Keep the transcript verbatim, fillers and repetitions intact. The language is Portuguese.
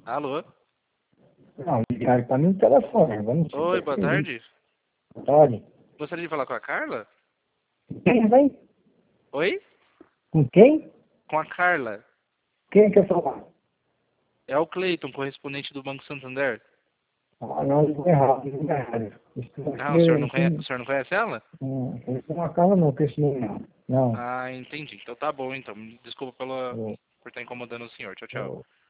Alô? Não, ligaram pra mim no telefone. Vamos Oi, boa tarde. Boa tarde. Gostaria de falar com a Carla? Quem vem? Oi? Com quem? Com a Carla. Quem quer falar? É o Cleiton, correspondente do Banco Santander. Ah, não, ligou errado, ligou errado. Isso Ah, o senhor não aqui, conhece, o senhor não conhece ela? não, isso não acaba não, com esse nome não. Não. Ah, entendi. Então tá bom, então. Desculpa pela, Eu, por estar incomodando o senhor. Tchau, tchau. eu,